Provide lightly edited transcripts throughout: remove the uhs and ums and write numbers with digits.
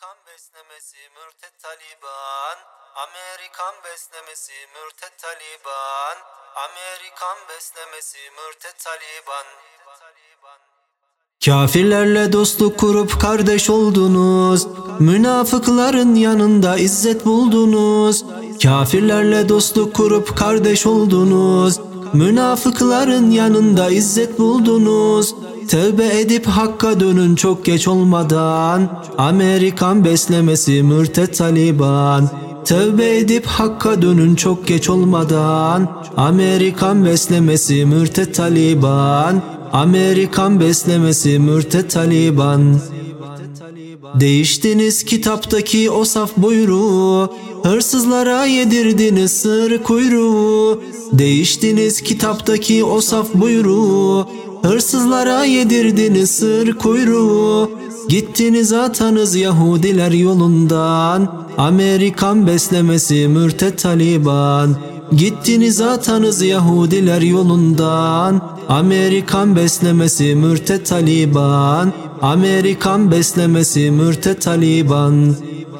Amerikan beslemesi mürtet Taliban. Amerikan beslemesi mürtet Taliban. Amerikan beslemesi mürtet Taliban. Kafirlerle dostluk kurup kardeş oldunuz, münafıkların yanında izzet buldunuz. Kafirlerle dostluk kurup kardeş oldunuz, münafıkların yanında izzet buldunuz. Tövbe edip hakka dönün çok geç olmadan. Amerikan beslemesi mürtet Taliban. Tövbe edip hakka dönün çok geç olmadan. Amerikan beslemesi mürtet Taliban. Amerikan beslemesi mürtet Taliban. Değiştiniz kitaptaki o saf buyruğu, hırsızlara yedirdiniz sığır kuyruğu. Değiştiniz kitaptaki o saf buyruğu, hırsızlara yedirdiniz sığır kuyruğu. Gittiniz atanız Yahudiler yolundan. Amerikan beslemesi mürtet Taliban. Gittiniz atanız Yahudiler yolundan. Amerikan beslemesi mürtet Taliban. Amerikan beslemesi mürtet Taliban.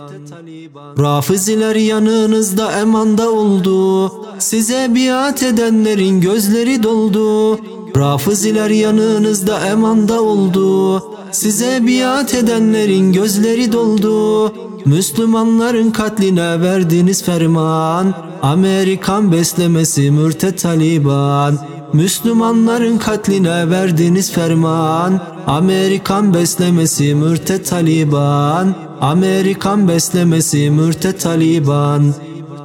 Rafiziler yanınızda emanda oldu, size biat edenlerin gözleri doldu. Rafiziler yanınızda emanda oldu, size biat edenlerin gözleri doldu. Müslümanların katline verdiniz ferman. Amerikan beslemesi mürtet Taliban. Müslümanların katline verdiniz ferman. Amerikan beslemesi mürtet Taliban. Amerikan beslemesi mürtet Taliban.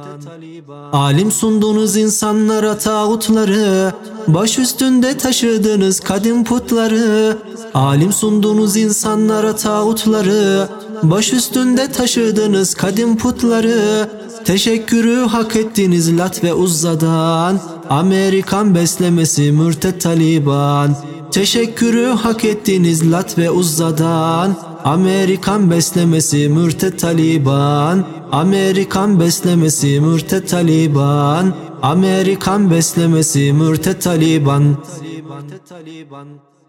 Alim sundunuz insanlara tağutları, baş üstünde taşıdınız kadim putları. Alim sundunuz insanlara tağutları, baş üstünde taşıdınız kadim putları. Teşekkürü hak ettiniz Lat ve Uzza'dan. Amerikan beslemesi mürtet Taliban. Teşekkürü hak ettiniz Lat ve Uzza'dan. Amerikan beslemesi mürtet Taliban. Amerikan beslemesi mürtet Taliban. Amerikan beslemesi mürtet Taliban.